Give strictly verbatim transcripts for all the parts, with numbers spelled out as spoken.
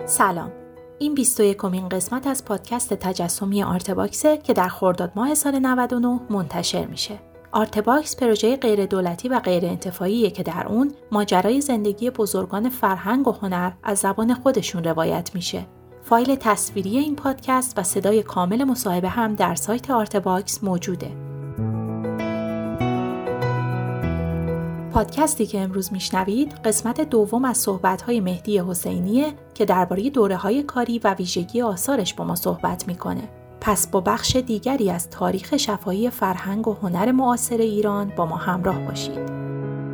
سلام. این بیست و یکمین قسمت از پادکست تجسمی آرتباکسه که در خرداد ماه سال نود و نه منتشر میشه. آرتباکس پروژه غیر دولتی و غیر انتفاعیه که در اون ماجرای زندگی بزرگان فرهنگ و هنر از زبان خودشون روایت میشه. فایل تصویری این پادکست و صدای کامل مصاحبه هم در سایت آرتباکس موجوده. پادکستی که امروز میشنوید قسمت دوم از صحبت‌های مهدی حسینیه که درباره دوره‌های کاری و ویژگی آثارش با ما صحبت میکنه. پس با بخش دیگری از تاریخ شفاهی فرهنگ و هنر معاصر ایران با ما همراه باشید.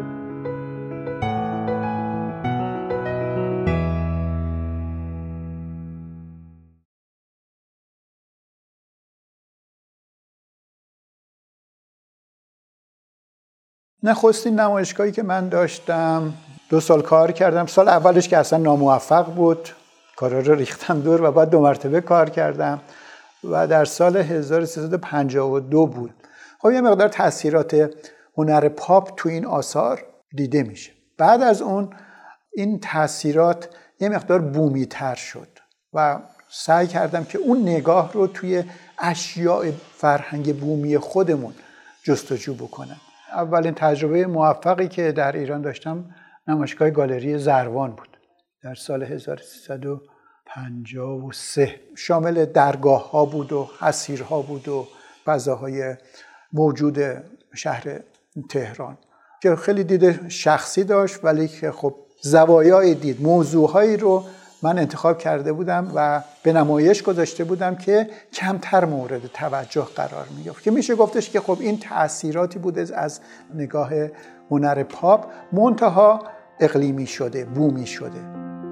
نخستین نمایشگاهی که من داشتم دو سال کار کردم. سال اولش که اصلا ناموفق بود، کارا رو ریختم دور و بعد دو مرتبه کار کردم و در سال هزار و سیصد و پنجاه و دو بود. خب یه مقدار تاثیرات هنر پاپ تو این آثار دیده میشه. بعد از اون این تاثیرات یه مقدار بومی تر شد و سعی کردم که اون نگاه رو توی اشیاء فرهنگ بومی خودمون جستجو بکنم. اولین تجربه موفقی که در ایران داشتم نمایشگاه گالری زروان بود در سال هزار و سیصد و پنجاه و سه. شامل درگاه ها بود و حصیرها بود و فضاهای موجود شهر تهران که خیلی دید شخصی داشت، ولی که خب زوایای دید، موضوعهایی رو من انتخاب کرده بودم و به نمایش گذاشته بودم که کمتر مورد توجه قرار می‌گرفت، که میشه گفتش که خب این تأثیراتی بوده از نگاه هنر پاپ، منتها اقلیمی شده، بومی شده.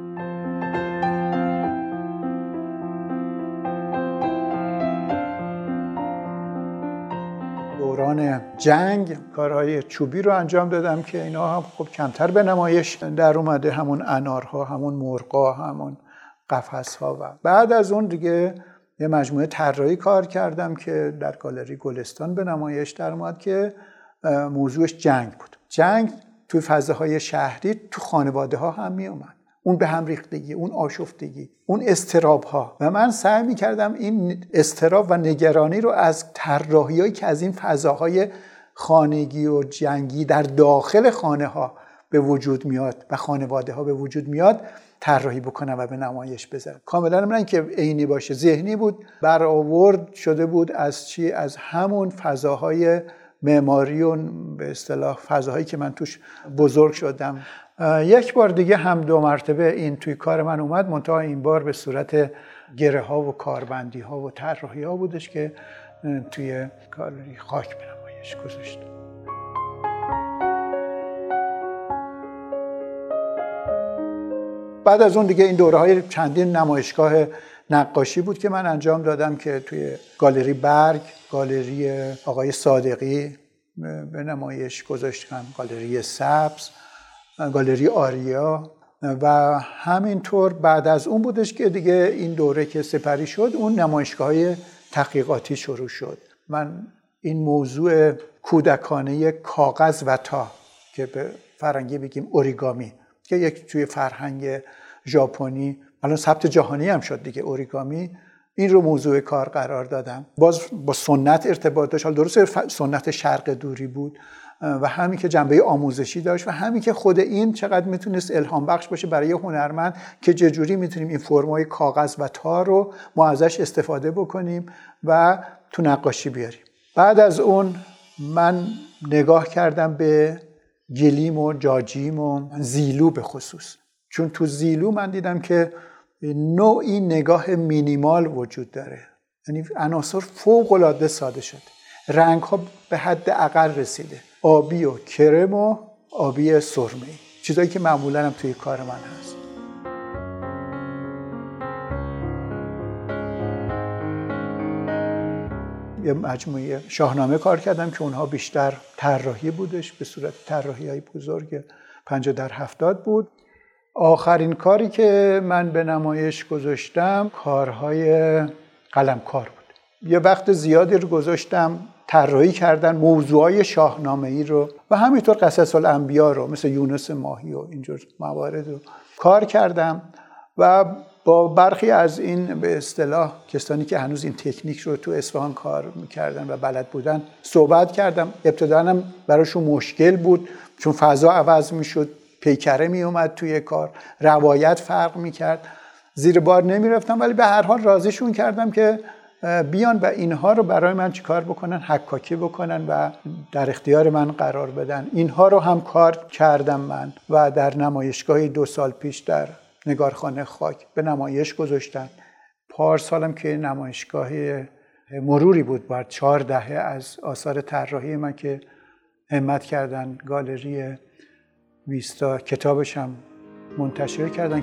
دوران جنگ کارهای چوبی رو انجام دادم که اینا هم خب کمتر به نمایش در اومده، همون انارها، همون مرغا، همون قفس‌ها. و بعد از اون دیگه یه مجموعه طراحی کار کردم که در گالری گلستان به نمایش در اومد که موضوعش جنگ بود. جنگ توی فضاهای شهری تو خانواده ها هم می اومد، اون به هم ریختگی، اون آشفتگی، اون اضطراب ها. و من سعی می کردم این اضطراب و نگرانی رو از طراحی‌هایی که از این فضاهای خانگی و جنگی در داخل خانه ها به وجود میاد و خانواده ها به وجود میاد طراحی بکنم و به نمایش بذارم. کاملا من که عینی باشه، ذهنی بود، برآورد شده بود از چی؟ از همون فضاهای معماری و به اصطلاح فضاهایی که من توش بزرگ شدم. یک بار دیگه هم دو مرتبه این توی کار من اومد، منتها این بار به صورت گره ها و کاربندی ها و طراحی ها بودش که توی گالری خاک به نمایش گذاشتم. بعد از اون دیگه این دوره های چندین نمایشگاه نقاشی بود که من انجام دادم که توی گالری برگ، گالری آقای صادقی به نمایش گذاشتم، گالری سبز، گالری آریا. و همینطور بعد از اون بودش که دیگه این دوره که سپری شد، اون نمایشگاه‌های تحقیقاتی شروع شد. من این موضوع کودکانه کاغذ و تا که به فرنگی بگیم اوریگامی، که یک توی فرهنگ ژاپنی الان ثبت جهانی هم شد دیگه اوریگامی، این رو موضوع کار قرار دادم. باز با سنت ارتباط داشت، حالا درسته سنت شرق دوری بود و همین که جنبه آموزشی داشت و همین که خود این چقدر میتونست الهام بخش باشه برای هنرمند که چجوری میتونیم این فرمای کاغذ و تا رو ما ازش استفاده بکنیم و تو نقاشی بیاریم. بعد از اون من نگاه کردم به گلیم و جاجیم و زیلو به خصوص، چون تو زیلو من دیدم که نوعی نگاه مینیمال وجود داره، یعنی عناصر فوق العاده ساده شده، رنگ ها به حد اقل رسیده، آبی و کرم و آبی سرمه‌ای، چیزایی که معمولا هم توی کار من هست. یه مجموعه شاهنامه کار کردم که اونها بیشتر طراحی بودش، به صورت طراحی‌های بزرگ پنجاه در هفتاد بود. آخرین کاری که من به نمایش گذاشتم کارهای قلمکار بود. یه وقت زیادی رو گذاشتم طراحی کردن موضوعای شاهنامه‌ای رو و همینطور قصص الانبیا رو مثل یونس ماهی و اینجور موارد رو کار کردم و با برخی از این به اصطلاح کسانی که هنوز این تکنیک رو تو اصفهان کار میکردن و بلد بودن صحبت کردم. ابتداً هم براشون مشکل بود چون فضا عوض میشد، پیکره میومد توی کار، روایت فرق میکرد، زیر بار نمیرفتم، ولی به هر حال راضیشون کردم که بیان و اینها رو برای من چیکار بکنن، حکاکی بکنن و در اختیار من قرار بدن. اینها رو هم کار کردم من و در نمایشگاهی دو سال پیش در نگارخانه خاک به نمایش گذاشتن. پارسالم که نمایشگاه مروری بود بر چهار دهه از آثار طراحی من که همت کردن، گالری ویستا کتابش هم منتشر کردن.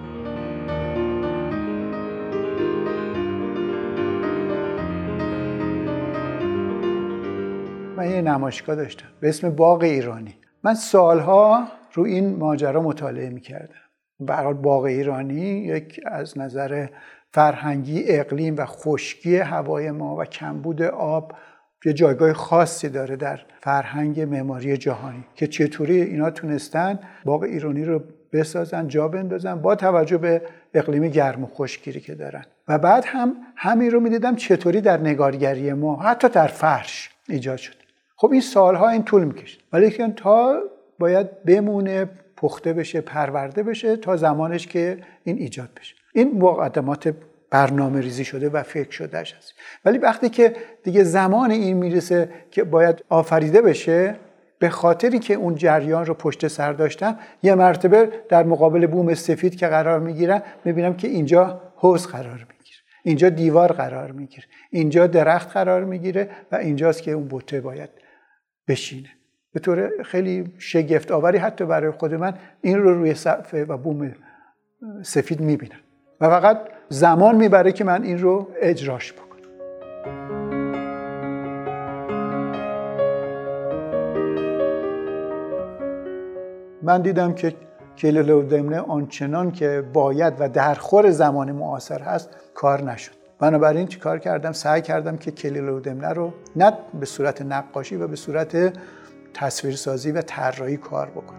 من یه نمایشگاه داشتم به اسم باغ ایرانی. من سالها رو این ماجرا مطالعه می‌کردم. به هر حال باغ ایرانی یک از نظر فرهنگی، اقلیم و خشکی هوای ما و کمبود آب یه جایگاه خاصی داره در فرهنگ معماری جهانی که چطوری اینا تونستن باغ ایرانی رو بسازن، جا بندازن با توجه به اقلیم گرم و خشکگیری که دارن. و بعد هم همین رو می‌دیدم چطوری در نگارگری ما حتی در فرش ایجاد شد. خب این سالها این طول می‌کشید، ولی که تا باید بمونه، پخته بشه، پرورده بشه تا زمانش که این ایجاد بشه. این مقدمات برنامه ریزی شده و فکر شدهش هست. ولی وقتی که دیگه زمان این میرسه که باید آفریده بشه، به خاطری که اون جریان رو پشت سر داشتم، یه مرتبه در مقابل بوم سفید که قرار میگیرم میبینم که اینجا حوض قرار میگیره، اینجا دیوار قرار میگیره، اینجا درخت قرار میگیره و اینجاست که اون بوته باید بشینه. به طور خیلی شگفت آوری حتی برای خود من این رو روی سقف و بوم سفید میبینم و فقط زمان میبره که من این رو اجراش بکنم. من دیدم که کلیله و دمنه آنچنان که باید و در خور زمان معاصر هست کار نشد. بنابراین چی کار کردم؟ سعی کردم که کلیله و دمنه رو نه به صورت نقاشی و به صورت تصویرسازی و طراحی کار بکنم.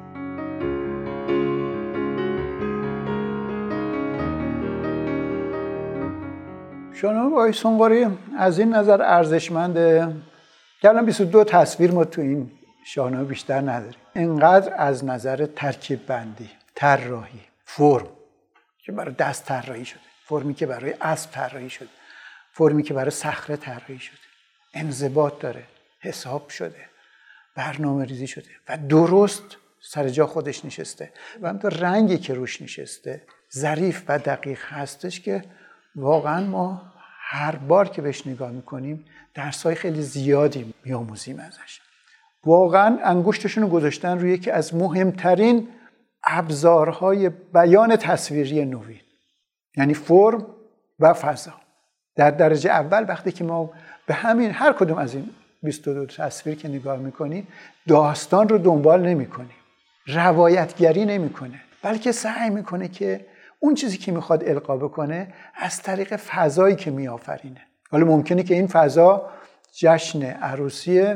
شاهنامه آقای سونقاری از این نظر ارزشمنده که الان بیست و دو تصویر ما تو این شاهنامه بیشتر نداریم. اینقدر از نظر ترکیب بندی، طراحی، فرم که برای دست طراحی شده، فرمی که برای اسب طراحی شده، فرمی که برای صخره طراحی شده، انضباط داره، حساب شده، برنامه ریزی شده و درست سر جا خودش نشسته و همینطور رنگی که روش نشسته ظریف و دقیق هستش که واقعا ما هر بار که بهش نگاه میکنیم درسای خیلی زیادی میآموزیم ازش. واقعا انگشتشون رو گذاشتن روی یکی از مهمترین ابزارهای بیان تصویری نوین، یعنی فرم و فضا. در درجه اول وقتی که ما به همین هر کدوم از این بیست و دو تصویر که نگاه میکنیم داستان رو دنبال نمیکنیم، روایتگری نمیکنه، بلکه سعی میکنه که اون چیزی که میخواد القا بکنه از طریق فضایی که میآفرینه. حالا ممکنه که این فضا جشن عروسی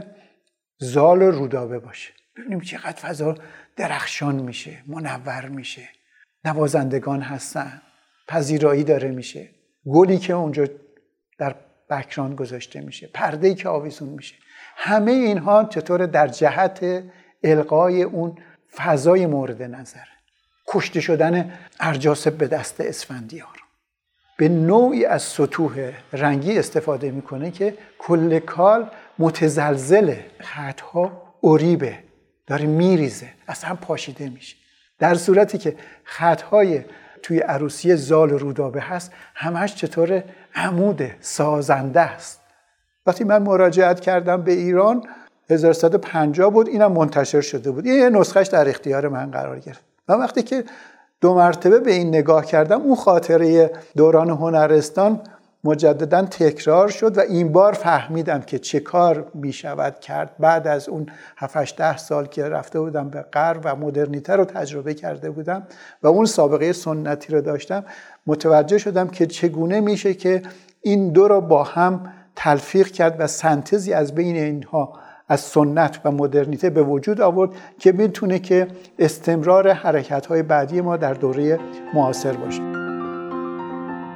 زال و رودابه باشه، ببینیم چقدر فضا درخشان میشه، منور میشه، نوازندگان هستن، پذیرایی داره میشه، گلی که اونجا در بک‌گراند گذاشته میشه، پرده‌ای که آویزون میشه، همه اینها چطور در جهت القای اون فضای مورد نظره. کشته شدن ارجاسب به دست اسفندیار به نوعی از سطوح رنگی استفاده میکنه که کل کال متزلزله، خطها عریبه، داره میریزه، اصلا پاشیده میشه. در صورتی که خطهای توی عروسی زال و رودابه هست همش چطور عموده، سازنده است. وقتی من مراجعت کردم به ایران هزار و سیصد و پنجاه بود، اینم منتشر شده بود، یه نسخهش در اختیار من قرار گرفت. و وقتی که دو مرتبه به این نگاه کردم اون خاطره دوران هنرستان مجددا تکرار شد و این بار فهمیدم که چه کار می شود کرد. بعد از اون هفت هشت ده سال که رفته بودم به غرب و مدرنیته رو تجربه کرده بودم و اون سابقه سنتی رو داشتم، متوجه شدم که چگونه میشه که این دو رو با هم تلفیق کرد و سنتزی از بین اینها از سنت و مدرنیته به وجود آورد که میتونه که استمرار حرکت‌های بعدی ما در دوره معاصر باشه.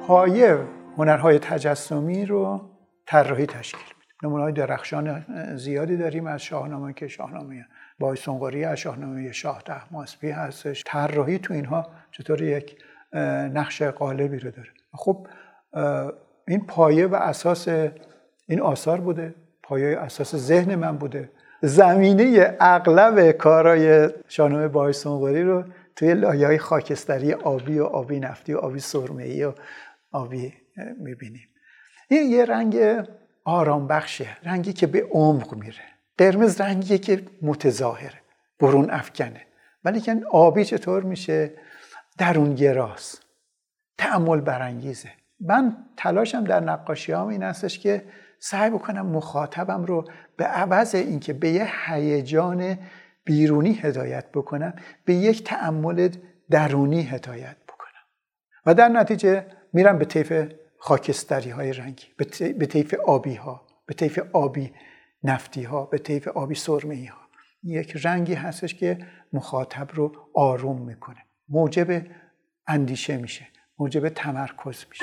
پایه هنرهای تجسمی رو طراحی تشکیل میده. نمونه‌های درخشان زیادی داریم از شاهنامه که شاهنامه بایسونقری، از شاهنامه شاه طهماسبی هستش. طراحی تو اینها چطور یک نقش قالبی رو داره. خب این پایه و اساس این آثار بوده، پایه اساس ذهن من بوده. زمینه اغلب کارهای شاهنامه بایسونقری رو توی لایه‌های خاکستری آبی و آبی نفتی و آبی سرمه‌ای و آبی می‌بینیم. این یه رنگ آرام بخشه، رنگی که به عمق میره. قرمز رنگیه که متظاهره، برون افکنه. ولی که آبی چطور میشه؟ درونگراست، تأمل برانگیزه. من تلاشم در نقاشی‌هام این هستش که سعی بکنم مخاطبم رو به عوض اینکه به یه هیجان بیرونی هدایت بکنم، به یک تأمل درونی هدایت بکنم و در نتیجه میرم به طیف خاکستری های رنگی، به طیف آبی ها، به طیف آبی نفتی ها، به طیف آبی سرمه‌ای ها. یک رنگی هستش که مخاطب رو آروم میکنه، موجب اندیشه میشه، موجب تمرکز میشه.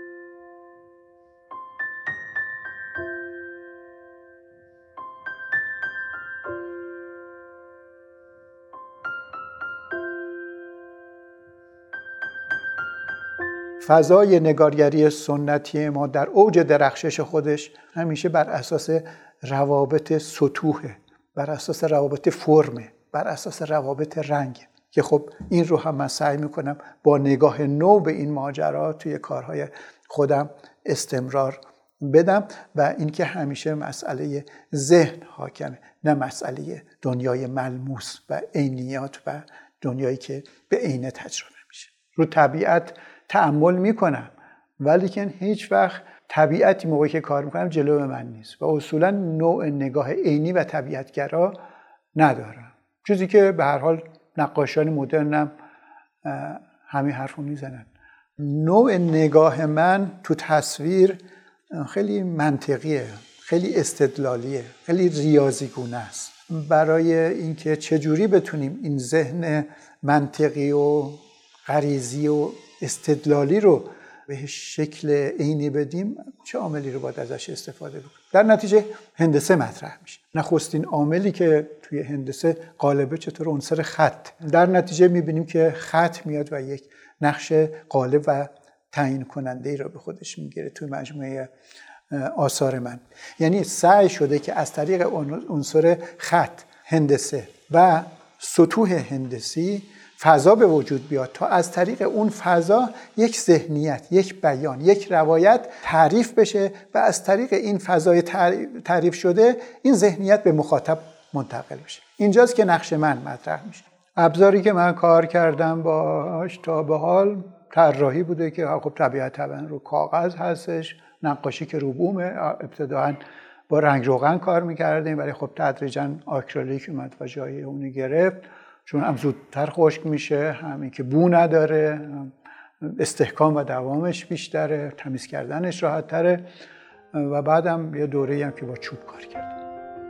فضای نگارگری سنتی ما در اوج درخشش خودش همیشه بر اساس روابط سطوحه، بر اساس روابط فرمه، بر اساس روابط رنگ، که خب این رو هم من سعی میکنم با نگاه نو به این ماجرا توی کارهای خودم استمرار بدم و اینکه همیشه مسئله ذهن حاکمه، نه مسئله دنیای ملموس و عینیات و دنیایی که به عینه تجربه میشه. رو طبیعت تأمل میکنم ولی که هیچ وقت طبیعتی موقعی که کار میکنم جلو من نیست و اصولا نوع نگاه عینی و طبیعتگرا ندارم، چیزی که به هر حال نقاشان مدرنم همین حرفو میزنن. نوع نگاه من تو تصویر خیلی منطقیه، خیلی استدلالیه، خیلی ریاضیگونه است. برای اینکه چجوری بتونیم این ذهن منطقی و غریزی و استدلالی رو به شکل عینی بدیم، چه عاملی رو باید ازش استفاده بکنیم؟ در نتیجه هندسه مطرح میشه. نخستین عاملی که توی هندسه غالبه چطور عنصر خط. در نتیجه میبینیم که خط میاد و یک نقش غالب و تعیین کننده ای رو به خودش میگیره توی مجموعه آثار من. یعنی سعی شده که از طریق عنصر خط، هندسه و سطوح هندسی فضا به وجود بیاد تا از طریق اون فضا یک ذهنیت، یک بیان، یک روایت تعریف بشه و از طریق این فضای تعریف شده این ذهنیت به مخاطب منتقل بشه. اینجاست که نقش من مطرح میشه. ابزاری که من کار کردم باهاش تا به حال طراحی بوده که خب طبیعتاً رو کاغذ هستش، نقاشی که رو بومه. ابتداً با رنگ روغن کار میکردیم ولی خب تدریجاً آکریلیک اومد و جای اون گرفت، چون هم زودتر خشک میشه، همین که بو نداره، استحکام و دوامش بیشتره، تمیز کردنش راحت تره و بعدم یه دوره‌ای هم که با چوب کار کردم.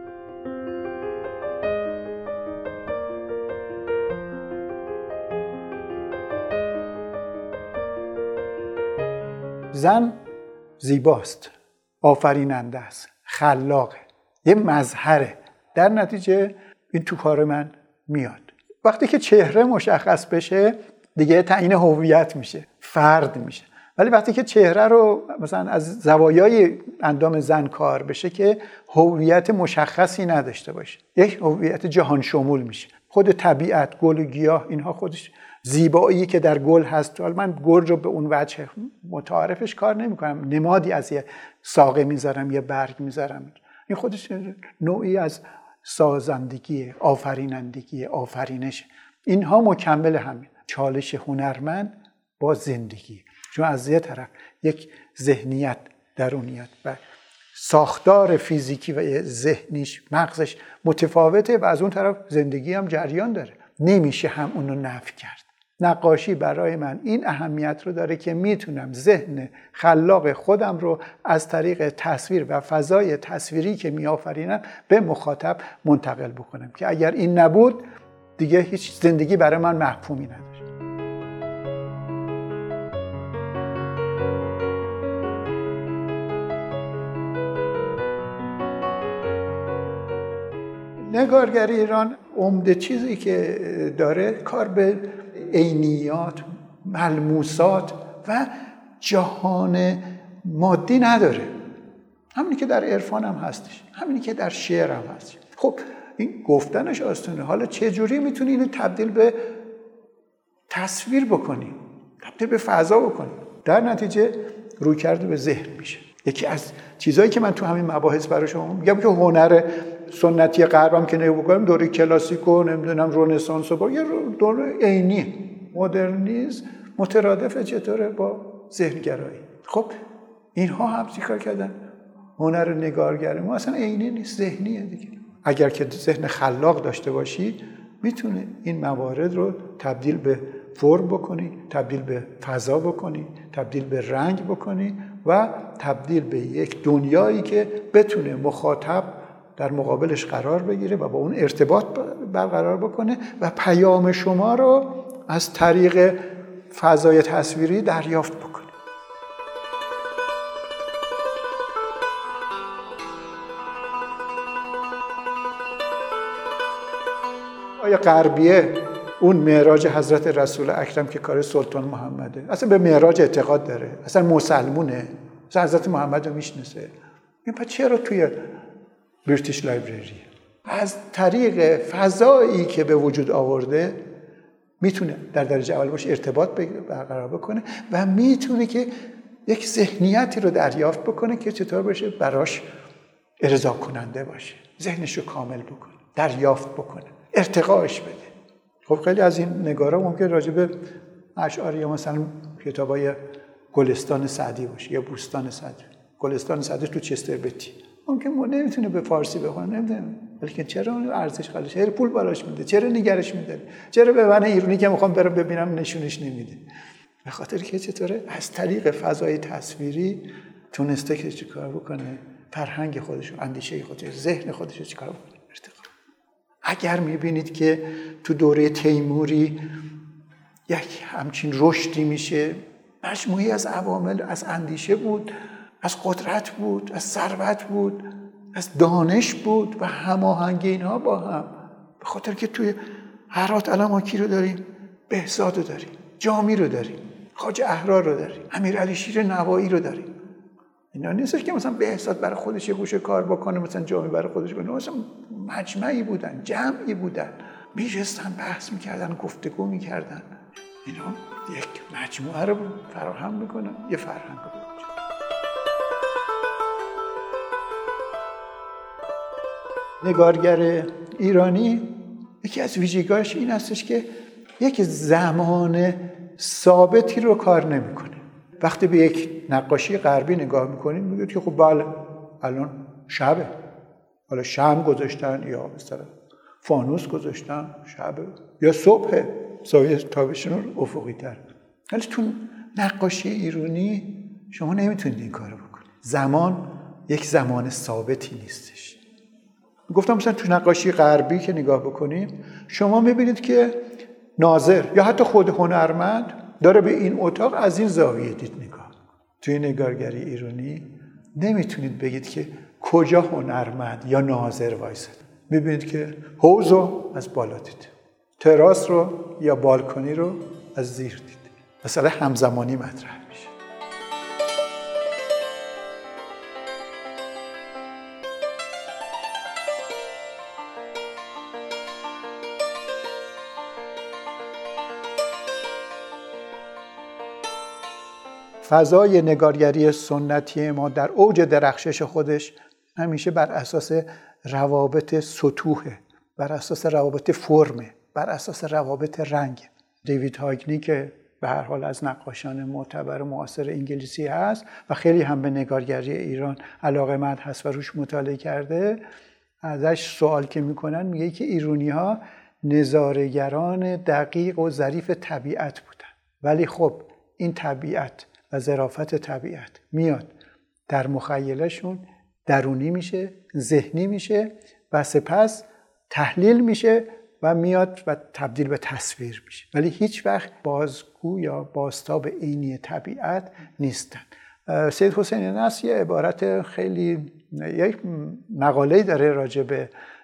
زن زیباست، آفریننده است، خلاقه، یه مظهره. در نتیجه این تو کار من میاد. وقتی که چهره مشخص بشه دیگه تعیین هویت میشه، فرد میشه. ولی وقتی که چهره رو مثلا از زوایای اندام زن کار بشه که هویت مشخصی نداشته باشه، یک هویت جهان شمول میشه. خود طبیعت، گل و گیاه، اینها خودش زیبایی که در گل هست، حالا من گل رو به اون وجه متعارفش کار نمیکنم، نمادی از یه ساقه میذارم، یه برگ میذارم، این خودش نوعی از سازندگی، آفرینندگی، آفرینش. اینها مکمل همین چالش هنرمند با زندگی، چون از یه طرف یک ذهنیت درونیت و ساختار فیزیکی و ذهنیش، مغزش متفاوته و از اون طرف زندگی هم جریان داره، نمیشه هم اونو نفی کرد. نقاشی برای من این اهمیت رو داره که میتونم ذهن خلاق خودم رو از طریق تصویر و فضای تصویری که میآفرینم به مخاطب منتقل بکنم که اگر این نبود دیگه هیچ زندگی برای من مفهومی نداره. نگارگری ایران عمده چیزی که داره کار به عینیات، ملموسات و جهان مادی نداره. همینی که در عرفان هم هستش، همینی که در شعر هم هستش. خب این گفتنش آسونه. حالا چه جوری میتونی اینو تبدیل به تصویر بکنی، تبدیل به فضا بکنی؟ در نتیجه روی کرده به ذهن میشه. یکی از چیزایی که من تو همین مباحث برای شما میگم که هنر سنتی غربم که نگاه بکنم، دوره کلاسیک و نمیدونم رنسانس و یه دوره عینی، مدرنیسم مترادف چطوره با ذهنگرایی. خب اینها هم چیکار کردن؟ هنر نگارگری ما اصلا عینی نیست، ذهنیه دیگه. اگر که ذهن خلاق داشته باشی میتونه این موارد رو تبدیل به فرم بکنی، تبدیل به فضا بکنی، تبدیل به رنگ بکنی و تبدیل به یک دنیایی که بتونه مخاطب در مقابلش قرار بگیره و با اون ارتباط برقرار بکنه و پیام شما رو از طریق فضای تصویری دریافت بکنه. آیا غربیه اون معراج حضرت رسول اکرم که کار سلطان محمده، اصلا به معراج اعتقاد داره، اصلا مسلمونه، اصلا حضرت محمد رو میشناسه، این پس چرا توی بریتیش لایبرری از طریق فضایی که به وجود آورده میتونه در درجه اول باشه ارتباط برقرار بکنه و میتونه که یک ذهنیتی رو دریافت بکنه که چطور بشه براش ارضا کننده باشه، ذهنش رو کامل بکنه، دریافت بکنه، ارتقاش بده. خب خیلی از این نگارا ممکن راجع به اشعار یا مثلا کتابای گلستان سعدی باشه یا بوستان سعدی. گلستان سعدی تو چستر بتی ممکن ما نمیتونه به فارسی بخونه، نمیدونه، ولی چرا اون ارزش قائلش؟ چرا پول بالاش میده؟ چرا نگرش میده؟ چرا به من ایرانی که میخوام برم ببینم نشونش نمیده؟ به خاطر که چطوره از طریق فضای تصویری تونسته که چیکار بکنه؟ فرهنگ خودش، اندیشه خودش، ذهن خودش رو چیکار بکنه؟ ارتقا. اگر میبینید که تو دوره تیموری یک همچین رشدی میشه، مجموعی از عوامل، از اندیشه بود، از قدرت بود، از ثروت بود، از دانش بود و هماهنگی اینها با هم. به خاطر که توی هرات الان ما کی رو داریم؟ بهزاد رو داریم، جامی رو داریم، خواجه احرار رو داریم، امیرعلی شیر نوایی رو داریم. اینا نیست که مثلا بهزاد برای خودش یه گوشه کار بکنه، مثلا جامی برای خودش بکنه. مثلا مجمعی بودن، جمعی بودن، میشستن بحث میکردن، گفتگو میکردن. اینا یک مجموعه رو فراهم میکنن، یه فرهنگ رو. نگارگر ایرانی یکی از ویژگی‌هاش این هستش که یک زمان ثابتی رو کار نمی‌کنه. وقتی به یک نقاشی غربی نگاه می‌کنید میگید که خب بله الان شبه، حالا شمع گذاشتن یا مثلا فانوس گذاشتن، شبه یا صبحه، زاویه تابشون افقی‌تر. ولی تو نقاشی ایرانی شما نمیتونید این کارو بکنید. زمان یک زمان ثابتی نیستش. گفتم مثلا تو نقاشی غربی که نگاه بکنید شما میبینید که ناظر یا حتی خود هنرمند داره به این اتاق از این زاویه دید نگاه. توی نگارگری ایرانی نمیتونید بگید که کجا هنرمند یا ناظر وایسد. میبینید که حوض رو از بالا دید، تراس رو یا بالکنی رو از زیر دید. مثلا همزمانی مطرح میشه. فضای نگارگری سنتی ما در اوج درخشش خودش همیشه بر اساس روابط سطوحه، بر اساس روابط فرمه، بر اساس روابط رنگ. دیوید هاگنی که به هر حال از نقاشان معتبر معاصر انگلیسی هست و خیلی هم به نگارگری ایران علاقه‌مند هست و روش مطالعه کرده، ازش سوال که میکنن میگه که ایرانی‌ها نظاره‌گران دقیق و ظریف طبیعت بودن، ولی خب این طبیعت و ظرافت طبیعت میاد در مخیلشون درونی میشه، ذهنی میشه و سپس تحلیل میشه و میاد و تبدیل به تصویر میشه، ولی هیچ وقت بازگو یا بازتاب عینی طبیعت نیستن. سید حسین نصر یه عبارت خیلی، یک مقاله‌ای داره راجع به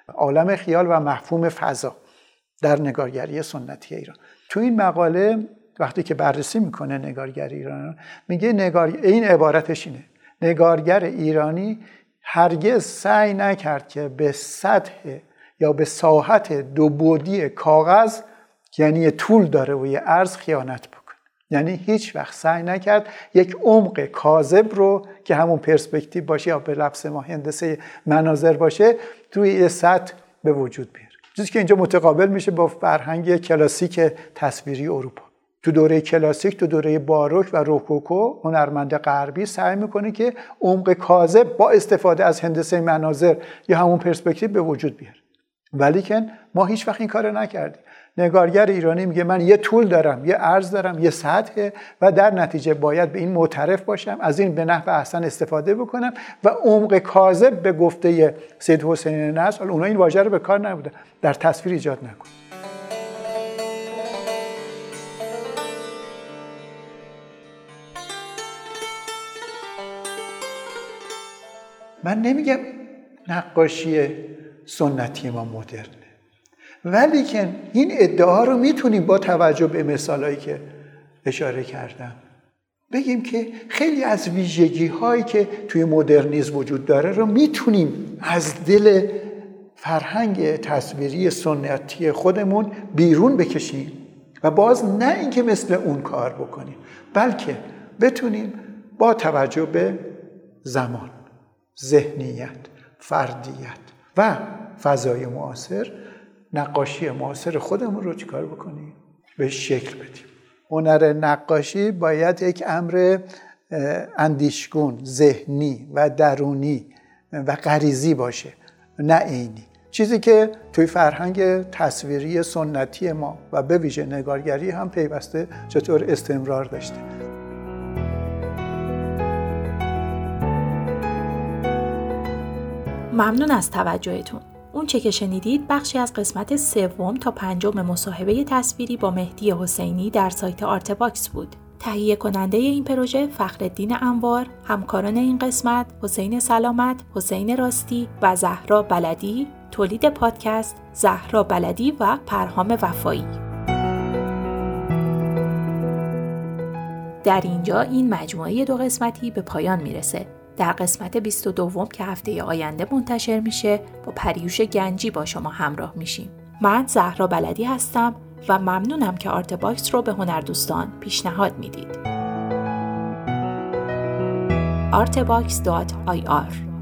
عالم خیال و مفهوم فضا در نگارگری سنتی ایران. تو این مقاله وقتی که بررسی میکنه نگارگری ایران، میگه نگار این عبارتش اینه: نگارگر ایرانی هرگز سعی نکرد که به سطح یا به ساحت دو بعدی کاغذ، یعنی یه طول داره و یه عرض، خیانت بکنه. یعنی هیچ وقت سعی نکرد یک عمق کاذب رو که همون پرسپکتیو باشه یا به لفظ ما هندسه مناظر باشه توی یه سطح به وجود بیاره. چیزی که اینجا متقابل میشه با فرهنگ کلاسیک تصویری اروپا. تو دوره کلاسیک، تو دوره باروک و روکوکو، هنرمند غربی سعی میکنه که عمق کاذب با استفاده از هندسه مناظر یا همون پرسپکتیو به وجود بیاره. ولیکن ما هیچ وقت این کارو نکردیم. نگارگر ایرانی میگه من یه طول دارم، یه عرض دارم، یه سطح و در نتیجه باید به این معترف باشم، از این به نحو احسن استفاده بکنم و عمق کاذب به گفته سید حسین نصر، اونا این واژه رو به کار نبردن، در تصویر ایجاد نکن. من نمیگم نقاشی سنتی ما مدرنه، ولی که این ادعا رو میتونیم با توجه به مثالایی که اشاره کردم بگیم که خیلی از ویژگی هایی که توی مدرنیسم وجود داره رو میتونیم از دل فرهنگ تصویری سنتی خودمون بیرون بکشیم و باز نه اینکه مثل اون کار بکنیم، بلکه بتونیم با توجه به زمان، ذهنیت، فردیت و فضای معاصر نقاشی معاصر خودمون رو چیکار بکنیم؟ به شکل بدیم. هنر نقاشی باید یک امر اندیشگون، ذهنی و درونی و غریزی باشه، نه عینی. چیزی که توی فرهنگ تصویری سنتی ما و به ویژه نگارگری هم پیوسته چطور استمرار داشته. ممنون از توجهتون. اون چه که شنیدید بخشی از قسمت سوم تا پنجم مصاحبه تصویری با مهدی حسینی در سایت آرتباکس بود. تهیه کننده این پروژه فخرالدین انوار، همکاران این قسمت حسین سلامت، حسین راستی و زهرا بلدی، تولید پادکست زهرا بلدی و پرهام وفایی. در اینجا این مجموعه دو قسمتی به پایان میرسه. در قسمت بیست و دو که هفته آینده منتشر میشه با پریوش گنجی با شما همراه میشیم. من زهرا بلدی هستم و ممنونم که آرتباکس رو به هنردوستان پیشنهاد میدید. آرتباکس دات آی آر